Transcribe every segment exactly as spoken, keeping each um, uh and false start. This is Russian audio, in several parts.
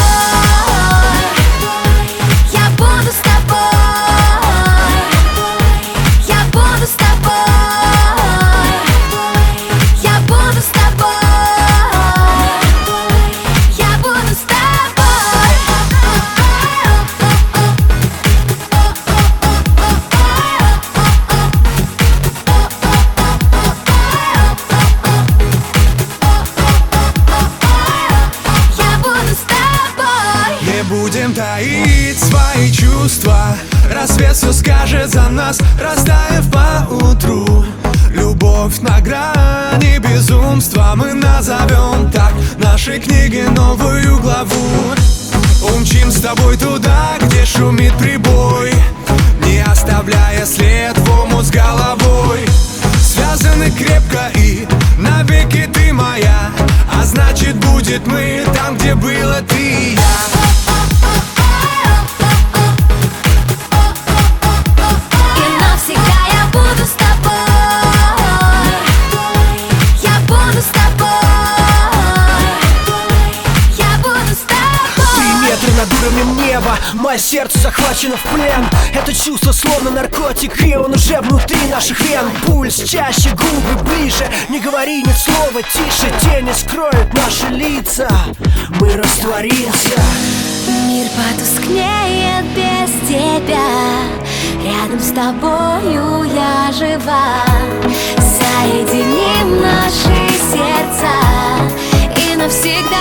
Я буду с тобой. Я буду с тобой. Я буду с тобой. Я буду с тобой. Я буду с тобой. Не будем таить свои чувства. Рассвет все скажет за нас, растаяв поутру. Любовь на грани безумства, мы назовем так нашей книге новую главу. Умчим с тобой туда, где шумит прибой, не оставляя след в омут с головой. Связаны крепко и навеки ты моя, а значит будет мы там, где было ты и я. И навсегда я буду с тобой. Я буду с тобой. Я буду с тобой. Три метра над уровнем неба, мое сердце захвачено в плен. Это чувство словно наркотик, и он уже внутри наших вен. Пульс чаще, губы ближе, не говори ни слова тише. Тени скроют наши лица, мы растворимся. Мир потускнеет без тебя. Рядом с тобою я жива. Соединим наши сердца и навсегда.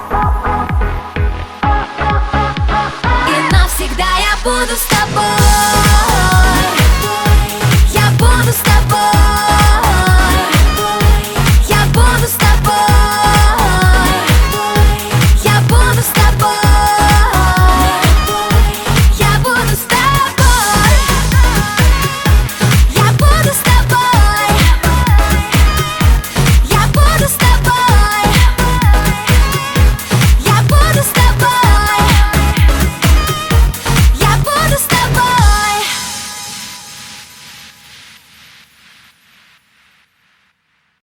И навсегда я буду с тобой.